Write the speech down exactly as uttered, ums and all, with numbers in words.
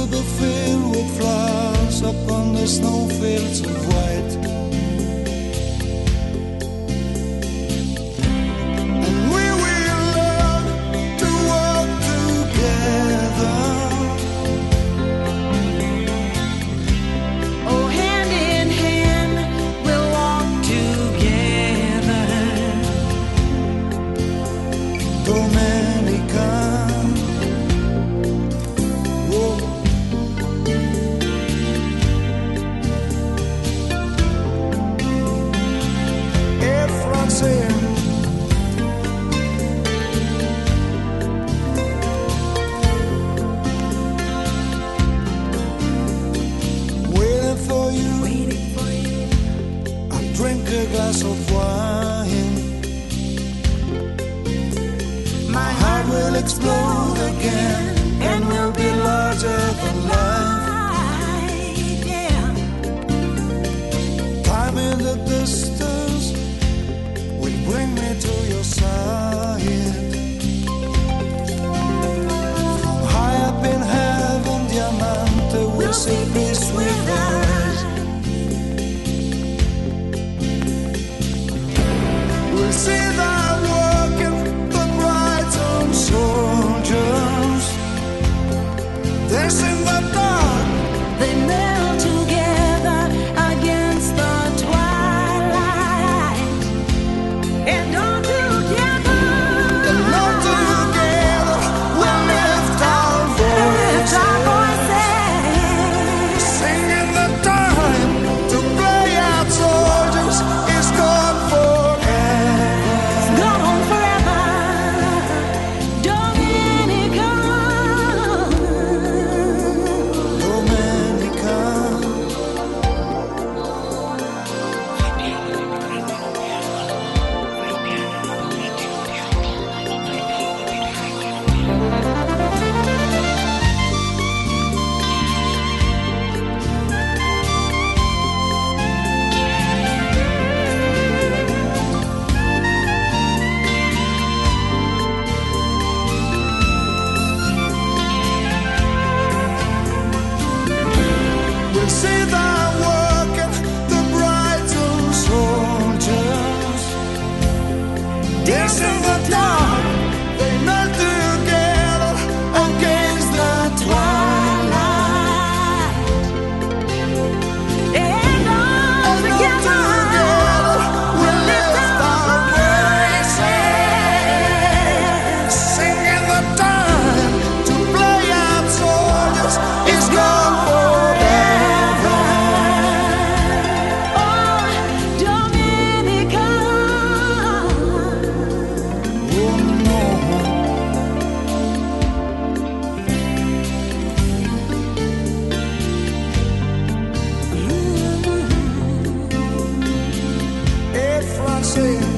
will be filled with flowers upon the snowfields of white. And we will learn to walk together. Oh, hand in hand, we'll walk together. Domenica. Waiting for you, Waiting for you. I'll drink a glass of wine. My heart will explode again, and will be larger than life. Yeah. Time in the distance will bring me to your side. From high up in heaven, Diamante will see peace with us. We'll see that working the bright and soldiers. There's in the dark, They melt together against the twilight. And all together, and all together we'll lift our lift our voices. voices. Singing the time to play out soldiers is gone forever. Gone forever. Dominica. Domenica. We'll see that working the bright and soldiers. Dance in the dark, they melt together against the twilight. And all And all together, together we'll lift our voices. Singing the time to play out soldiers is gone forever. oh, Dominica. Oh no. Et français.